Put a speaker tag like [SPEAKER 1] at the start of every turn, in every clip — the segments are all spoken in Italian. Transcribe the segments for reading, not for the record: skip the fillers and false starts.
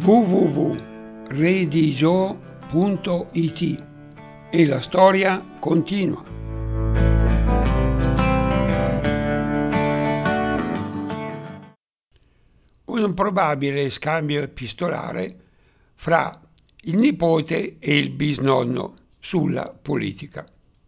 [SPEAKER 1] www.redigio.it e la storia continua. Un probabile scambio epistolare fra il nipote e il bisnonno sulla politica.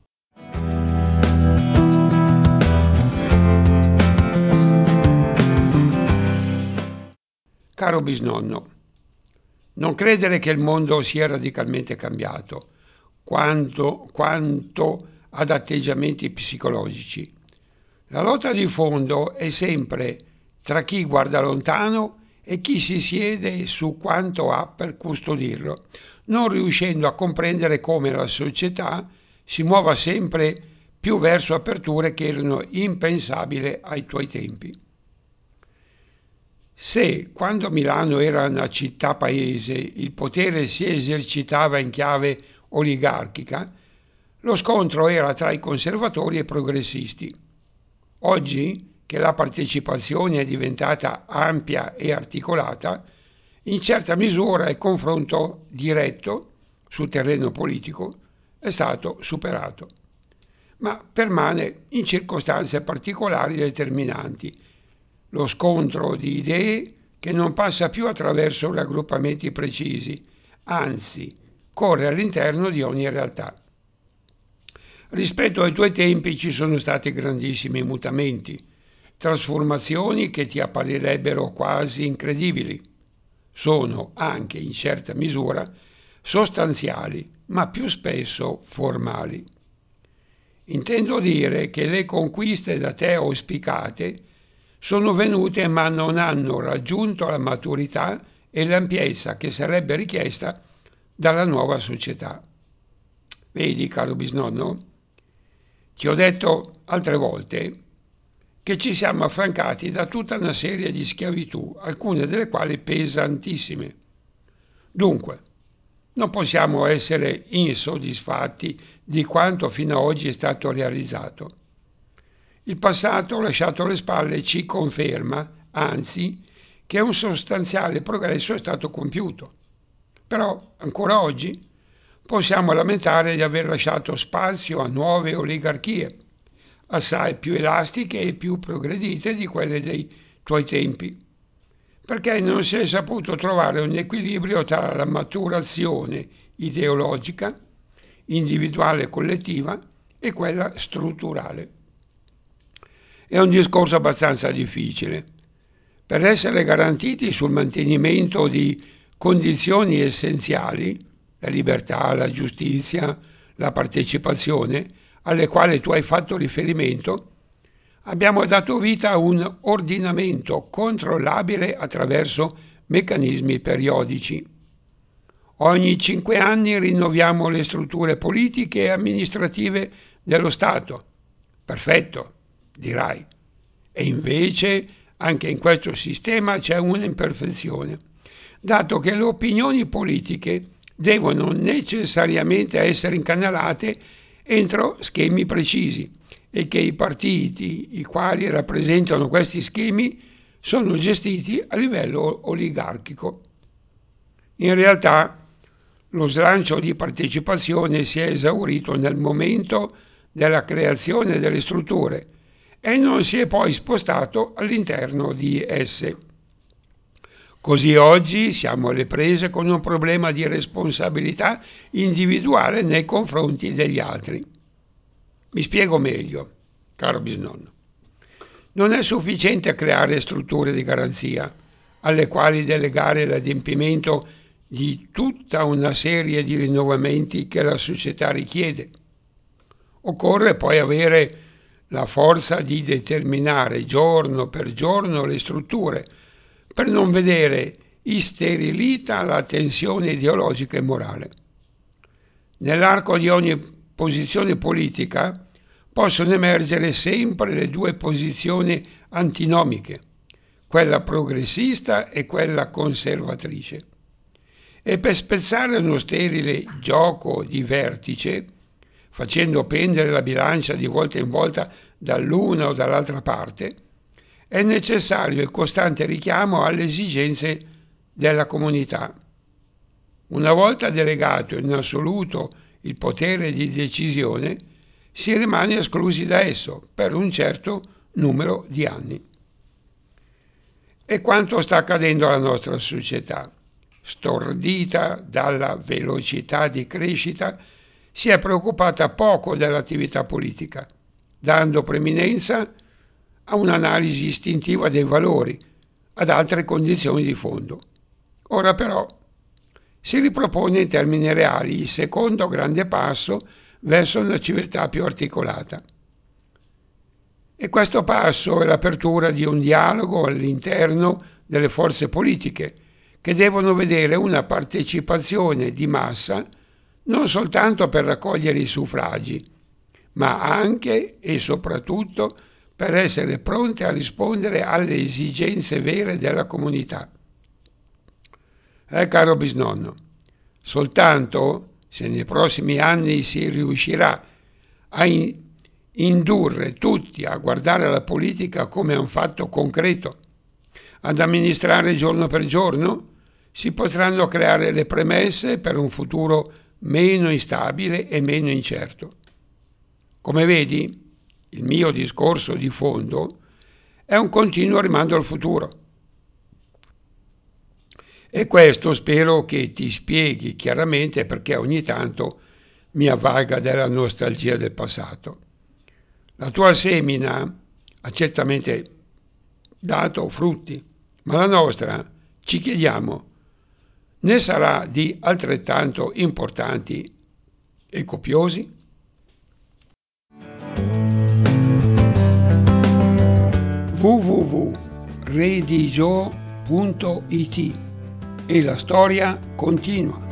[SPEAKER 1] Caro bisnonno, non credere che il mondo sia radicalmente cambiato quanto ad atteggiamenti psicologici. La lotta di fondo è sempre tra chi guarda lontano e chi si siede su quanto ha per custodirlo, non riuscendo a comprendere come la società si muova sempre più verso aperture che erano impensabili ai tuoi tempi. Se, quando Milano era una città-paese, il potere si esercitava in chiave oligarchica, lo scontro era tra i conservatori e i progressisti. Oggi, che la partecipazione è diventata ampia e articolata, in certa misura il confronto diretto sul terreno politico è stato superato, ma permane in circostanze particolari determinanti. Lo scontro di idee che non passa più attraverso raggruppamenti precisi, anzi, corre all'interno di ogni realtà. Rispetto ai tuoi tempi ci sono stati grandissimi mutamenti, trasformazioni che ti apparirebbero quasi incredibili. Sono anche, in certa misura, sostanziali, ma più spesso formali. Intendo dire che le conquiste da te auspicate sono venute ma non hanno raggiunto la maturità e l'ampiezza che sarebbe richiesta dalla nuova società. Vedi, caro bisnonno, ti ho detto altre volte che ci siamo affrancati da tutta una serie di schiavitù, alcune delle quali pesantissime. Dunque, non possiamo essere insoddisfatti di quanto fino ad oggi è stato realizzato. Il passato lasciato alle spalle ci conferma, anzi, che un sostanziale progresso è stato compiuto. Però, ancora oggi, possiamo lamentare di aver lasciato spazio a nuove oligarchie, assai più elastiche e più progredite di quelle dei tuoi tempi, perché non si è saputo trovare un equilibrio tra la maturazione ideologica, individuale e collettiva, e quella strutturale. È un discorso abbastanza difficile. Per essere garantiti sul mantenimento di condizioni essenziali, la libertà, la giustizia, la partecipazione, alle quali tu hai fatto riferimento, abbiamo dato vita a un ordinamento controllabile attraverso meccanismi periodici. Ogni 5 anni rinnoviamo le strutture politiche e amministrative dello Stato. Perfetto, dirai. E invece anche in questo sistema c'è un'imperfezione, dato che le opinioni politiche devono necessariamente essere incanalate entro schemi precisi e che i partiti, i quali rappresentano questi schemi, sono gestiti a livello oligarchico. In realtà lo slancio di partecipazione si è esaurito nel momento della creazione delle strutture e non si è poi spostato all'interno di esse. Così oggi siamo alle prese con un problema di responsabilità individuale nei confronti degli altri. Mi spiego meglio, caro bisnonno. Non è sufficiente creare strutture di garanzia alle quali delegare l'adempimento di tutta una serie di rinnovamenti che la società richiede. Occorre poi avere la forza di determinare giorno per giorno le strutture, per non vedere isterilita la tensione ideologica e morale. Nell'arco di ogni posizione politica possono emergere sempre le due posizioni antinomiche, quella progressista e quella conservatrice. E per spezzare uno sterile gioco di vertice, facendo pendere la bilancia di volta in volta dall'una o dall'altra parte, è necessario il costante richiamo alle esigenze della comunità. Una volta delegato in assoluto il potere di decisione, si rimane esclusi da esso per un certo numero di anni. E quanto sta accadendo alla nostra società? Stordita dalla velocità di crescita, si è preoccupata poco dell'attività politica, dando preminenza a un'analisi istintiva dei valori, ad altre condizioni di fondo. Ora però si ripropone in termini reali il secondo grande passo verso una civiltà più articolata. E questo passo è l'apertura di un dialogo all'interno delle forze politiche, che devono vedere una partecipazione di massa non soltanto per raccogliere i suffragi, ma anche e soprattutto per essere pronte a rispondere alle esigenze vere della comunità. Caro bisnonno, soltanto se nei prossimi anni si riuscirà a indurre tutti a guardare la politica come un fatto concreto, ad amministrare giorno per giorno, si potranno creare le premesse per un futuro meno instabile e meno incerto. Come vedi, il mio discorso di fondo è un continuo rimando al futuro. E questo spero che ti spieghi chiaramente perché ogni tanto mi avvalga della nostalgia del passato. La tua semina ha certamente dato frutti, ma la nostra, ci chiediamo, ne sarà di altrettanto importanti e copiosi? www.redigio.it e la storia continua.